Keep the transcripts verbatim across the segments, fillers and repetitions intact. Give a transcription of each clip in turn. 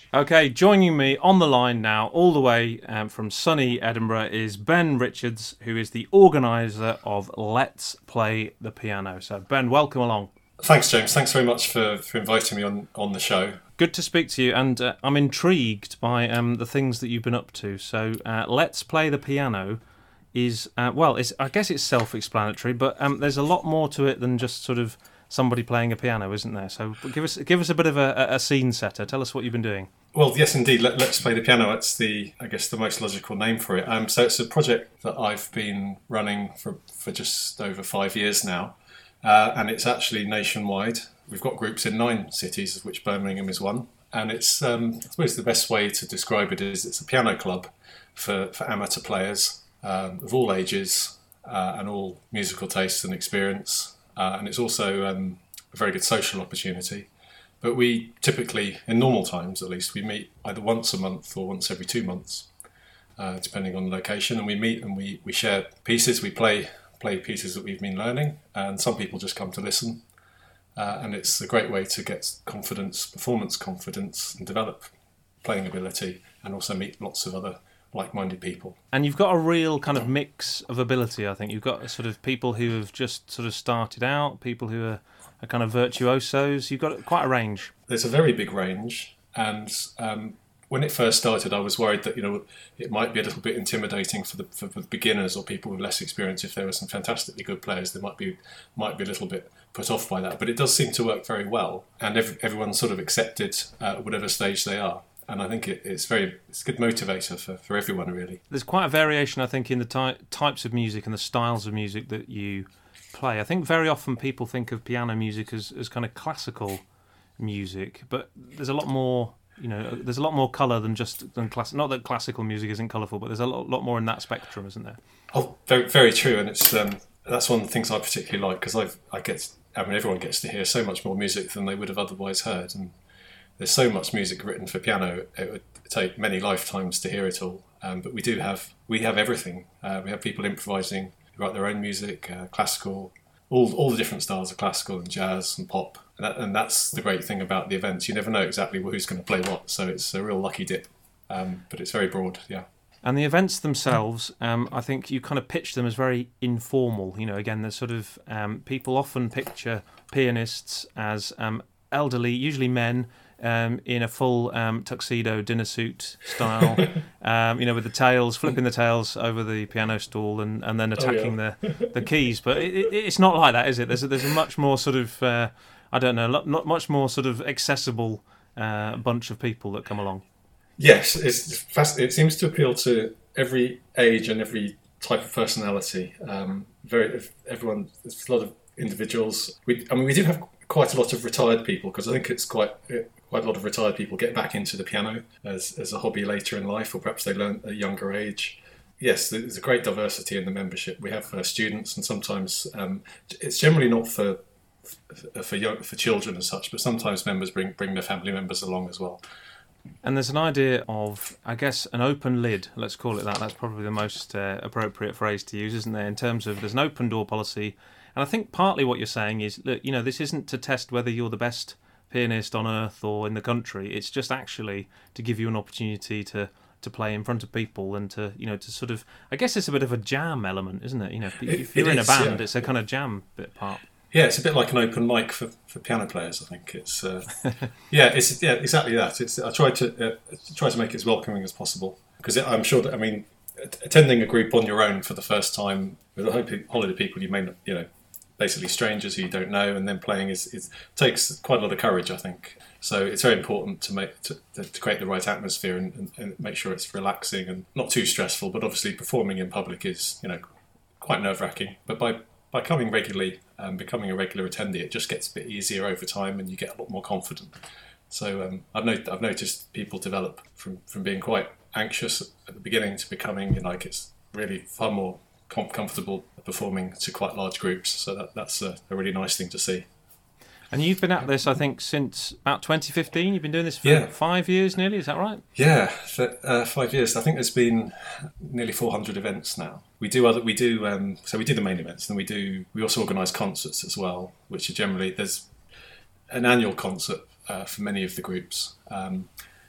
Okay, joining me on the line now, all the way um, from sunny Edinburgh, is Ben Richards, who is the organiser of Let's Play the Piano. So, Ben, welcome along. Thanks, James. Thanks very much for, for inviting me on, on the show. Good to speak to you, and uh, I'm intrigued by um, the things that you've been up to. So, uh, Let's Play the Piano is, uh, well, it's, I guess it's self-explanatory, but um, there's a lot more to it than just sort of somebody playing a piano, isn't there? So give us give us a bit of a, a scene setter. Tell us what you've been doing. Well, yes, indeed. Let, Let's Play the Piano. That's the, I guess, the most logical name for it. Um, so it's a project that I've been running for, for just over five years now, uh, and it's actually nationwide. We've got groups in nine cities, of which Birmingham is one. And it's, um, I suppose the best way to describe it is it's a piano club for, for amateur players um, of all ages uh, and all musical tastes and experience. Uh, and it's also um, a very good social opportunity. But we typically, in normal times at least, we meet either once a month or once every two months, uh, depending on the location. And we meet and we, we share pieces, we play play pieces that we've been learning, and some people just come to listen. Uh, and it's a great way to get confidence, performance confidence, and develop playing ability, and also meet lots of other like-minded people. And you've got a real kind of mix of ability, I think. You've got sort of people who have just sort of started out, people who are, are kind of virtuosos. You've got quite a range. There's a very big range, and um, when it first started, I was worried that you know it might be a little bit intimidating for the for the beginners or people with less experience. If there were some fantastically good players, they might be might be a little bit put off by that. But it does seem to work very well, and every, everyone's sort of accepted uh, at whatever stage they are. And I think it, it's very it's a good motivator for, for everyone, really. There's quite a variation, I think, in the ty- types of music and the styles of music that you play. I think very often people think of piano music as, as kind of classical music, but there's a lot more, you know, there's a lot more colour than just than class. Not that classical music isn't colourful, but there's a lot, lot more in that spectrum, isn't there? Oh, very, very true, and it's um, that's one of the things I particularly like because I I get I mean everyone gets to hear so much more music than they would have otherwise heard, and there's so much music written for piano, it would take many lifetimes to hear it all. Um, but we do have we have everything. Uh, we have people improvising, who write their own music, uh, classical, all all the different styles of classical and jazz and pop. And, that, and that's the great thing about the events. You never know exactly who's going to play what, so it's a real lucky dip. Um, but it's very broad, yeah. And the events themselves, um, I think you kind of pitch them as very informal. You know, again, there's sort of um, people often picture pianists as um, elderly, usually men, Um, in a full um, tuxedo dinner suit style, um, you know, with the tails, flipping the tails over the piano stool and, and then attacking oh, yeah. the, the keys. But it, it, it's not like that, is it? There's a, there's a much more sort of, uh, I don't know, not much more sort of accessible uh, bunch of people that come along. Yes, it's fast, it seems to appeal to every age and every type of personality. Um, very everyone, there's a lot of individuals. We, I mean, we do have quite a lot of retired people because I think it's quite quite a lot of retired people get back into the piano as as a hobby later in life, or perhaps they learn at a younger age. Yes, there's a great diversity in the membership. We have uh, students, and sometimes um, it's generally not for for young, for children as such, but sometimes members bring bring their family members along as well. And there's an idea of, I guess, an open lid, let's call it that. That's probably the most uh, appropriate phrase to use, isn't there, in terms of there's an open door policy. And I think partly what you're saying is, look, you know, this isn't to test whether you're the best pianist on earth or in the country. It's just actually to give you an opportunity to, to play in front of people and to, you know, to sort of, I guess it's a bit of a jam element, isn't it? You know, if, it, if you're in is, a band, yeah. It's a kind of jam bit part. Yeah, it's a bit like an open mic for, for piano players. I think it's uh, yeah, it's yeah exactly that. It's I try to uh, try to make it as welcoming as possible because I'm sure that I mean attending a group on your own for the first time with a whole holiday people you may not, you know, basically strangers who you don't know, and then playing is, is takes quite a lot of courage, I think. So it's very important to make to, to create the right atmosphere and, and, and make sure it's relaxing and not too stressful. But obviously, performing in public is, you know, quite nerve wracking. But by by coming regularly and um, becoming a regular attendee, it just gets a bit easier over time, and you get a lot more confident. So um, I've not, I've noticed people develop from, from being quite anxious at the beginning to becoming, you know, like it's really far more com- comfortable performing to quite large groups. So that, that's a, a really nice thing to see. And you've been at this, I think, since about twenty fifteen. You've been doing this for yeah. five years nearly, is that right? Yeah, for, uh, five years. I think there's been nearly four hundred events now. We do other, we do, um, so we do the main events, and we do, we also organise concerts as well, which are generally, there's an annual concert uh, for many of the groups. Um,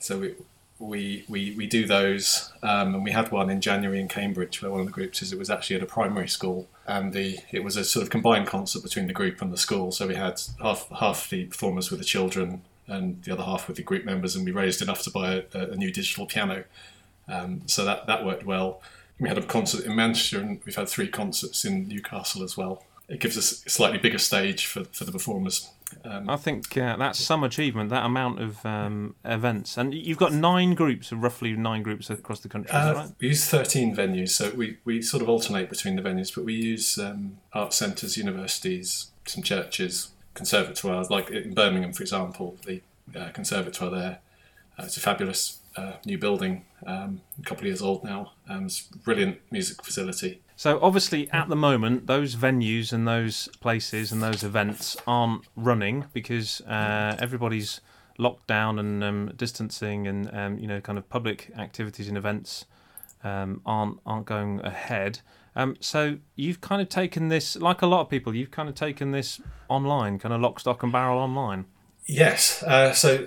So we we we, we do those, um, and we had one in January in Cambridge where one of the groups is it was actually at a primary school, and the it was a sort of combined concert between the group and the school. So we had half half the performers with the children and the other half with the group members, and we raised enough to buy a, a new digital piano. Um, so that that worked well. We had a concert in Manchester, and we've had three concerts in Newcastle as well. It gives us a slightly bigger stage for, for the performers. Um, I think uh, that's some achievement, that amount of um, events. And you've got nine groups, roughly nine groups across the country, is that uh, right? We use thirteen venues, so we, we sort of alternate between the venues, but we use um, art centres, universities, some churches, conservatoires, like in Birmingham, for example, the uh, conservatoire there. Uh, it's a fabulous uh, new building, um, a couple of years old now. Um, it's a brilliant music facility. So obviously at the moment those venues and those places and those events aren't running because uh, everybody's locked down and um, distancing and um, you know kind of public activities and events um, aren't aren't going ahead. Um, so you've kind of taken this, like a lot of people, you've kind of taken this online, kind of lock, stock and barrel online. Yes. Uh, so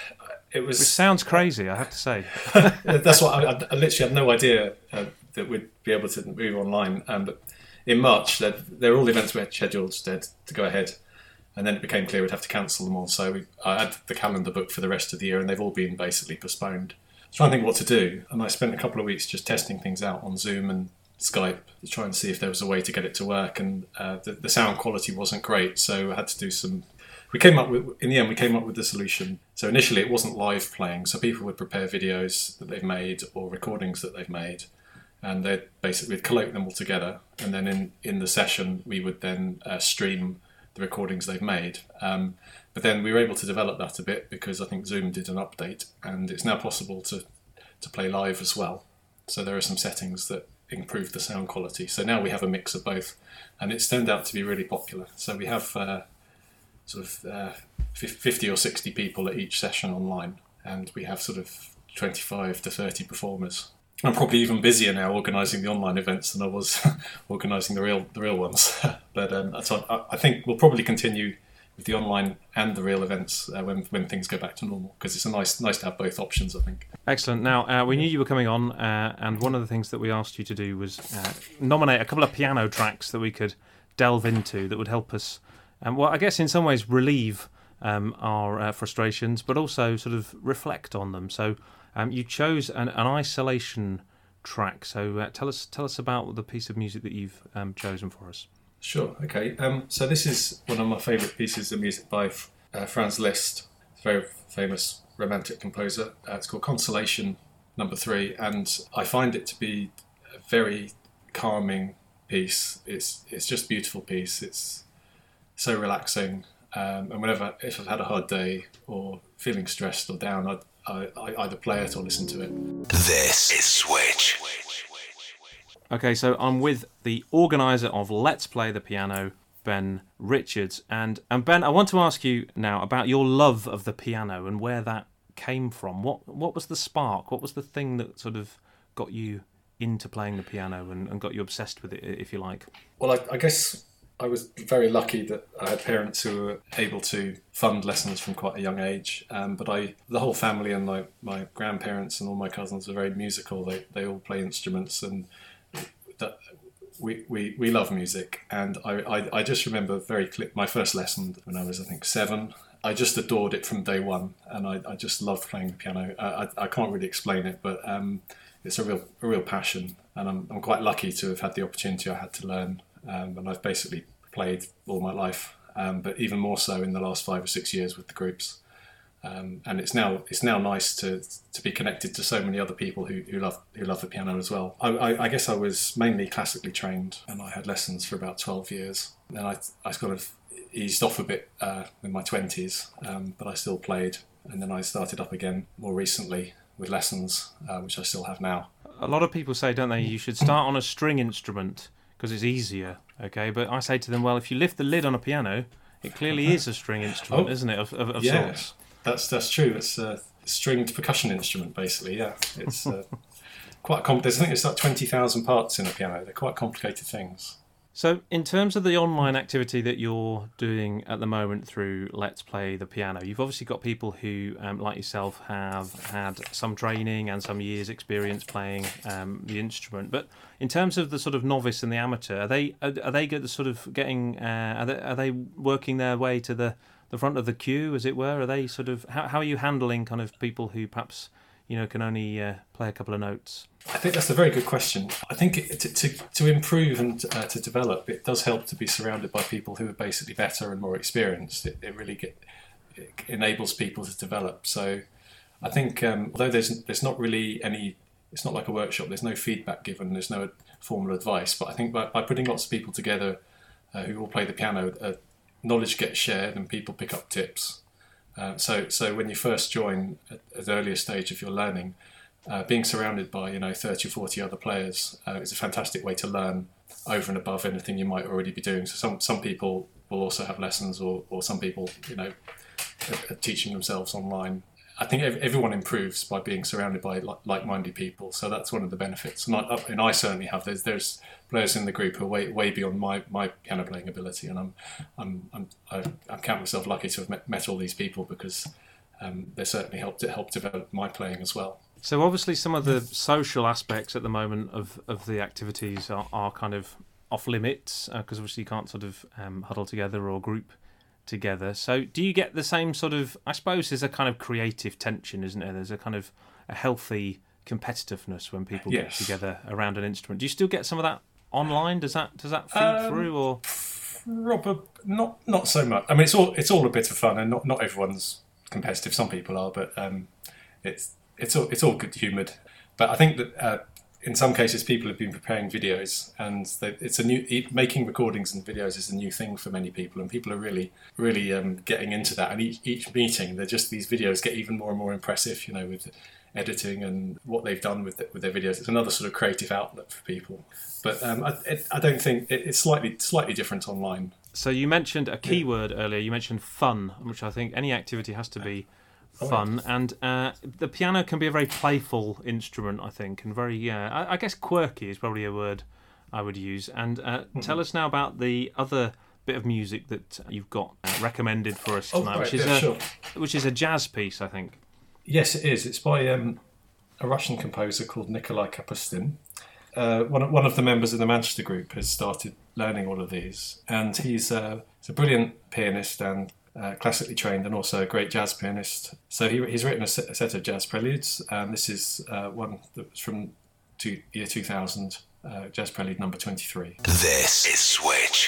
it was. Which sounds crazy, I have to say. That's what I, I literally had no idea uh, that we'd be able to move online. Um, but in March, there were all the events we had scheduled to, to go ahead, and then it became clear we'd have to cancel them all. So we, I had the calendar booked for the rest of the year, and they've all been basically postponed. I was trying to think what to do, and I spent a couple of weeks just testing things out on Zoom and Skype to try and see if there was a way to get it to work. And uh, the, the sound quality wasn't great, so I had to do some. We came up with, in the end, we came up with the solution. So initially it wasn't live playing, so people would prepare videos that they've made or recordings that they've made, and they'd basically we'd collate them all together, and then in, in the session we would then uh, stream the recordings they've made. Um, but then we were able to develop that a bit because I think Zoom did an update, and it's now possible to, to play live as well. So there are some settings that improve the sound quality. So now we have a mix of both, and it's turned out to be really popular. So we have uh, sort of uh, fifty or sixty people at each session online, and we have sort of twenty-five to thirty performers. I'm probably even busier now organising the online events than I was organising the real the real ones. But um, so I, I think we'll probably continue with the online and the real events uh, when when things go back to normal, because it's a nice nice to have both options, I think. Excellent. Now, uh, we knew you were coming on, uh, and one of the things that we asked you to do was uh, nominate a couple of piano tracks that we could delve into that would help us, um, well, I guess in some ways relieve um, our uh, frustrations, but also sort of reflect on them. So um, you chose an, an isolation track. So uh, tell us tell us about the piece of music that you've um, chosen for us. Sure, okay. Um, so this is one of my favourite pieces of music by uh, Franz Liszt, a very famous romantic composer. Uh, it's called Consolation Number Three, and I find it to be a very calming piece. It's it's just a beautiful piece. It's so relaxing, um, and whenever if I've had a hard day or feeling stressed or down, I'd, I I either play it or listen to it. This is Switch. Okay, so I'm with the organiser of Let's Play the Piano, Ben Richards. And, and Ben, I want to ask you now about your love of the piano and where that came from. What what was the spark? What was the thing that sort of got you into playing the piano and, and got you obsessed with it, if you like? Well, I, I guess I was very lucky that I had parents who were able to fund lessons from quite a young age. Um, but I, the whole family and my, my grandparents and all my cousins are very musical. They they all play instruments, and that we, we, we love music. And I, I, I just remember very clear my first lesson when I was, I think, seven. I just adored it from day one, and I, I just loved playing the piano. I, I, I can't really explain it, but um, it's a real a real passion, and I'm I'm quite lucky to have had the opportunity I had to learn. Um, and I've basically played all my life, um, but even more so in the last five or six years with the groups. Um, and it's now it's now nice to to be connected to so many other people who, who love who love the piano as well. I, I, I guess I was mainly classically trained, and I had lessons for about twelve years. Then I I sort of eased off a bit uh, in my twenties, um, but I still played. And then I started up again more recently with lessons, uh, which I still have now. A lot of people say, don't they, you should start on a string instrument because it's easier, okay? But I say to them, well, if you lift the lid on a piano, it clearly is a string instrument, oh, isn't it, of, of, of yeah, sorts? That's that's true. It's a stringed percussion instrument, basically, yeah. It's uh, quite complicated. I think it's like twenty thousand parts in a piano. They're quite complicated things. So, in terms of the online activity that you're doing at the moment through Let's Play the Piano, you've obviously got people who, um, like yourself, have had some training and some years' experience playing um, the instrument. But in terms of the sort of novice and the amateur, are they are, are they get, sort of getting uh, are, they, are they working their way to the, the front of the queue, as it were? Are they sort of how how are you handling kind of people who perhaps you know can only uh, play a couple of notes? I think that's a very good question. I think it, to, to to improve and uh, to develop, it does help to be surrounded by people who are basically better and more experienced. It, it really get, it enables people to develop. So I think um, although there's there's not really any, it's not like a workshop. There's no feedback given. There's no formal advice. But I think by, by putting lots of people together uh, who all play the piano, uh, knowledge gets shared and people pick up tips. Uh, so so when you first join at, at the earlier stage of your learning, Uh, being surrounded by you know thirty or forty other players uh, is a fantastic way to learn over and above anything you might already be doing. So some some people will also have lessons, or, or some people you know are, are teaching themselves online. I think ev- everyone improves by being surrounded by li- like-minded people. So that's one of the benefits. And I, and I certainly have. There's there's players in the group who are way way beyond my, my piano playing ability, and I'm I'm, I'm I, I count myself lucky to have met, met all these people because um, they certainly helped it help develop my playing as well. So obviously some of the social aspects at the moment of, of the activities are, are kind of off limits because uh, obviously you can't sort of um, huddle together or group together. So do you get the same sort of, I suppose there's a kind of creative tension, isn't there? There's a kind of a healthy competitiveness when people yes. get together around an instrument. Do you still get some of that online? Does that does that feed um, through or? Robert, not not so much. I mean, it's all it's all a bit of fun, and not, not everyone's competitive. Some people are, but um, it's it's all it's all good humoured. But I think that uh, in some cases, people have been preparing videos, and they, it's a new making recordings and videos is a new thing for many people, and people are really really um, getting into that. And each each meeting, they're just these videos get even more and more impressive. You know, with editing and what they've done with the, with their videos. It's another sort of creative outlet for people. But um, I, it, I don't think it, it's slightly slightly different online. So you mentioned a keyword yeah. earlier. You mentioned fun, which I think any activity has to be fun. Oh, yeah. And uh, the piano can be a very playful instrument, I think, and very, yeah, I, I guess quirky is probably a word I would use. And uh, mm-hmm. tell us now about the other bit of music that you've got uh, recommended for us tonight, oh, right, which is yeah, a sure. which is a jazz piece, I think. Yes, it is. It's by um, a Russian composer called Nikolai Kapustin. Uh, one, of, one of the members of the Manchester group has started learning all of these, and he's, uh, he's a brilliant pianist and uh, classically trained, and also a great jazz pianist. So he, he's written a set, a set of jazz preludes, and this is uh, one that was from two, year two thousand, uh, Jazz Prelude number twenty-three. This is Switch.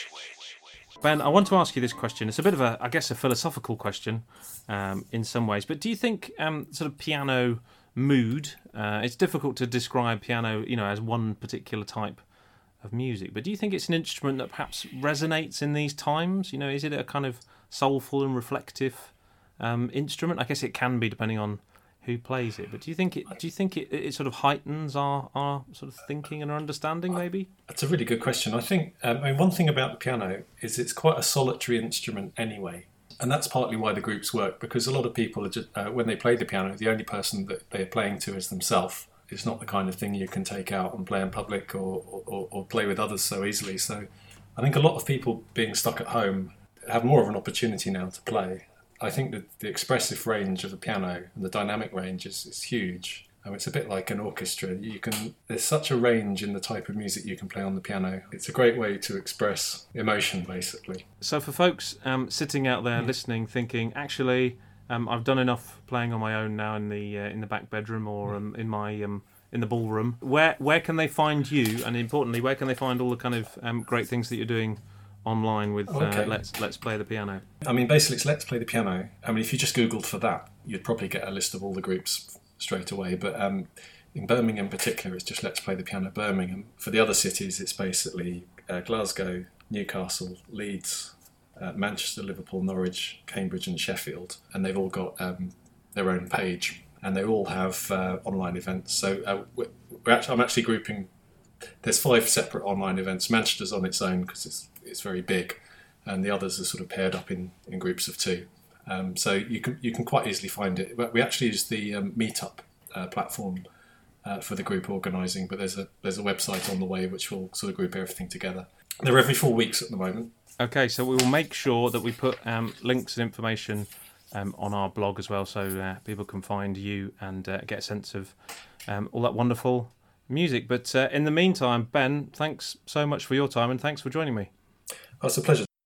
Ben, I want to ask you this question. It's a bit of a, I guess, a philosophical question um, in some ways. But do you think um, sort of piano mood? Uh, it's difficult to describe piano, you know, as one particular type of music. But do you think it's an instrument that perhaps resonates in these times? You know, is it a kind of soulful and reflective um, instrument? I guess it can be, depending on who plays it. But do you think it? Do you think it, it sort of heightens our, our sort of thinking and our understanding? Maybe that's a really good question. I think um, I mean, one thing about the piano is it's quite a solitary instrument anyway, and that's partly why the groups work. Because a lot of people are just, uh, when they play the piano, the only person that they're playing to is themselves. It's not the kind of thing you can take out and play in public or, or, or play with others so easily. So I think a lot of people being stuck at home have more of an opportunity now to play. I think that the expressive range of the piano and the dynamic range is, is huge. Um, it's a bit like an orchestra. You can there's such a range in the type of music you can play on the piano. It's a great way to express emotion, basically. So for folks um, sitting out there mm. listening, thinking, actually, um, I've done enough playing on my own now in the uh, in the back bedroom or um, in my um, in the ballroom. Where where can they find you? And importantly, where can they find all the kind of um, great things that you're doing online with okay. uh, Let's Let's Play the Piano? I mean, basically, it's Let's Play the Piano. I mean, if you just Googled for that, you'd probably get a list of all the groups straight away. But um, in Birmingham in particular, it's just Let's Play the Piano Birmingham. For the other cities, it's basically uh, Glasgow, Newcastle, Leeds, uh, Manchester, Liverpool, Norwich, Cambridge and Sheffield. And they've all got um, their own page. And they all have uh, online events. So uh, we're, we're actually, I'm actually grouping... There's five separate online events. Manchester's on its own because it's it's very big, and the others are sort of paired up in, in groups of two. Um, so you can you can quite easily find it. But we actually use the um, Meetup uh, platform uh, for the group organising. But there's a there's a website on the way which will sort of group everything together. They're every four weeks at the moment. Okay, so we will make sure that we put um, links and information um, on our blog as well, so uh, people can find you and uh, get a sense of um, all that wonderful music. But uh, in the meantime, Ben, thanks so much for your time and thanks for joining me. Oh, it's a pleasure.